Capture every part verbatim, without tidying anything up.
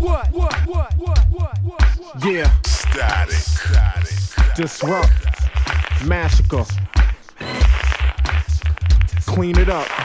what, what, what, what, what, what? Yeah. Static. Static. Disrupt. Massacre. Clean it up.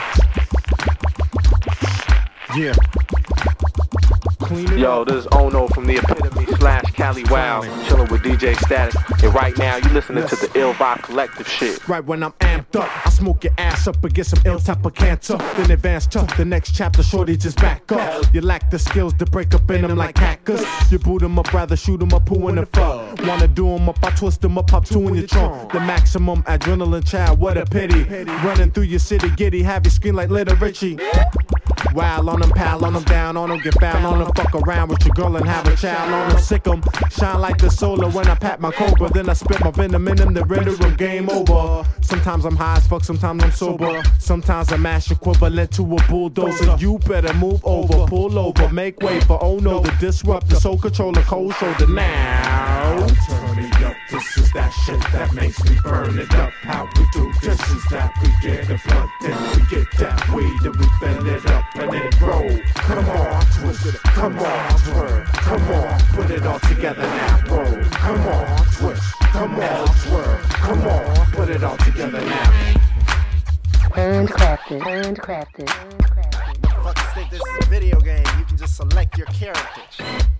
Yeah. Clean it Yo, up. this is Ono from the Epitome slash Cali Wow, chilling with D J Static. And right now, you listening to the Ill Vibe Collective shit. Right when I'm amped up, I smoke your ass up and get some ill type of cancer. Then advance to the next chapter, shorty, just back up. You lack the skills to break up in them like hackers. You boot them up, rather shoot them up, who in the fuck? Wanna do them up, I twist them up, pop two in your trunk. The maximum adrenaline child, what a pity. Running through your city, giddy, have you scream like Little Richie. Wild on them, pal on them, down on them, get foul on them, fuck around with your girl and have a child on them, sick them, shine like the solar when I pat my cobra, then I spit my venom in them, the render of game over. Sometimes I'm high as fuck, sometimes I'm sober, sometimes I'm mash equivalent to a bulldozer. You better move over, pull over, make way for oh no, the disrupt, the soul controller, cold shoulder now. Turn it up, this is that shit that makes me burn it up. How we do this is that we get the blunt, then we get that weed and we fill it up and it roll. Come on, twist it, come on, twerk, come on, put it all together now, roll. Come on, twist, come on, twerk, come on, put it all together now. Handcrafted, handcrafted, handcrafted. Motherfuckers think this is a video game. You can just select your character.